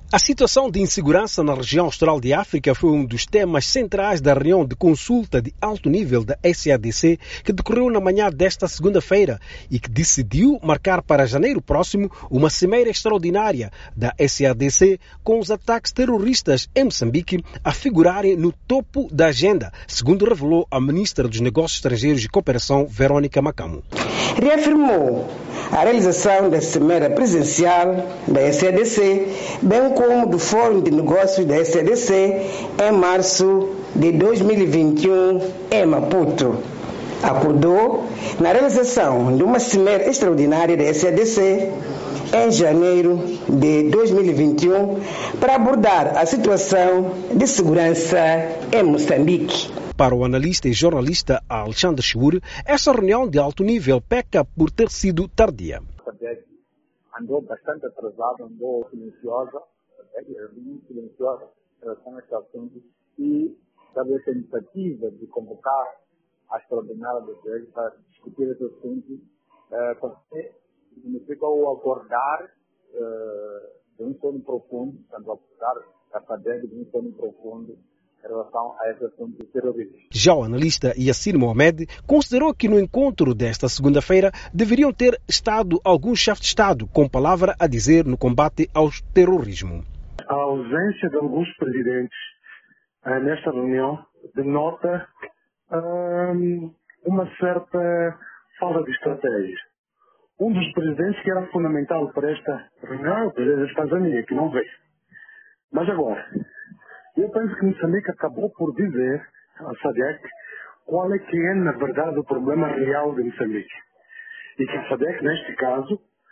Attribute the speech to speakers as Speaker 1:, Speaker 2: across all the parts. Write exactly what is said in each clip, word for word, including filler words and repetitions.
Speaker 1: A situação de insegurança na região austral de África foi um dos temas centrais da reunião de consulta de alto nível da S A D C que decorreu na manhã desta segunda-feira e que decidiu marcar para janeiro próximo uma cimeira extraordinária da S A D C com os ataques terroristas em Moçambique a figurarem no topo da agenda, segundo revelou a ministra dos Negócios Estrangeiros e Cooperação, Verônica Macamo.
Speaker 2: Reafirmou a realização da cimeira presencial da S A D C, bem como do Fórum de Negócios da S A D C em março de dois mil e vinte e um em Maputo. Acordou na realização de uma cimeira extraordinária da S A D C em janeiro de dois mil e vinte e um para abordar a situação de segurança em Moçambique.
Speaker 1: Para o analista e jornalista Alexandre Chur, essa reunião de alto nível peca por ter sido tardia.
Speaker 3: Andou bastante atrasada, andou silenciosa, muito silenciosa em relação a este assunto e teve a tentativa de convocar a extraordinária de hoje para discutir esse assunto, porque significa o acordar de um sono profundo, portanto, acordar a FADEG de um sono profundo em relação a esse assunto de terrorismo.
Speaker 1: Já o analista Yassine Mohamed considerou que no encontro desta segunda-feira deveriam ter estado alguns chefes de Estado com palavra a dizer no combate ao terrorismo.
Speaker 4: A ausência de alguns presidentes uh, nesta reunião denota uh, uma certa falta de estratégia. Um dos presidentes que era fundamental para esta reunião é o presidente da Tanzânia, que não veio. Mas agora, eu penso que Moçambique acabou por dizer a SADC qual é que é, na verdade, o problema real de Moçambique. E que a SADC, neste caso,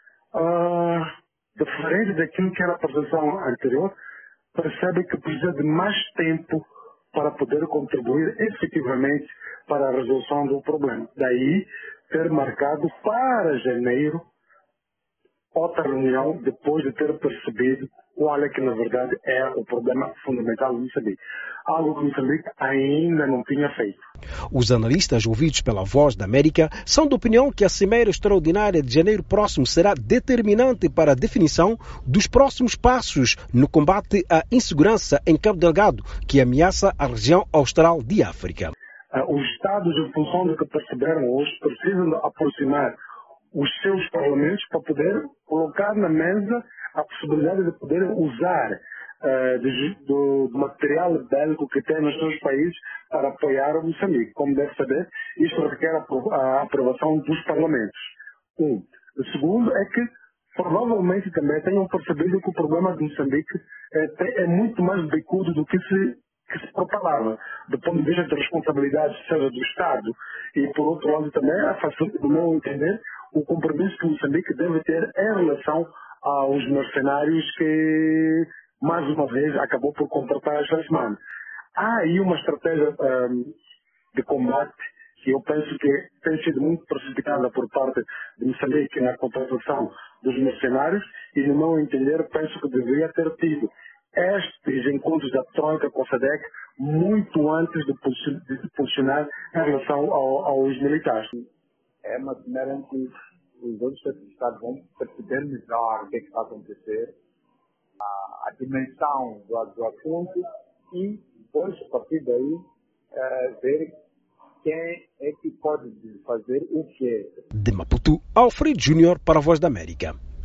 Speaker 4: uh, diferente daquilo que era a apresentação anterior, percebe que precisa de mais tempo para poder contribuir efetivamente para a resolução do problema. Daí, ter marcado para janeiro outra reunião depois de ter percebido qual é que, na verdade, é o problema fundamental de Moçambique. Algo que Moçambique ainda não tinha feito.
Speaker 1: Os analistas ouvidos pela Voz da América são de opinião que a Cimeira Extraordinária de janeiro próximo será determinante para a definição dos próximos passos no combate à insegurança em Cabo Delgado, que ameaça a região austral de África.
Speaker 4: Os Estados, em função do que perceberam hoje, precisam aproximar os seus parlamentos para poder colocar na mesa a possibilidade de poder usar uh, de, do, do material bélico que tem nos seus países para apoiar o Moçambique. Como deve saber, isto requer a, a aprovação dos parlamentos. Um. O segundo é que provavelmente também tenham percebido que o problema de Moçambique é, é muito mais bicudo do que se, que se propalava, do ponto de vista de responsabilidade, seja do Estado, e por outro lado também, a do meu entender, o compromisso que Moçambique deve ter em relação aos mercenários que, mais uma vez, acabou por contratar esta semana. Há aí uma estratégia um, de combate que eu penso que tem sido muito precipitada por parte de Moçambique na contratação dos mercenários e, no meu entender, penso que deveria ter tido estes encontros da Troika com a SADC muito antes de posicionar em relação ao, aos militares.
Speaker 3: É uma maneira em que os outros Estados vão perceber melhor o que, é que está a acontecer, a, a dimensão do, do assunto e depois, a partir daí, é, ver quem é que pode fazer o quê.
Speaker 1: De Maputo, Alfredo Júnior para a Voz da América.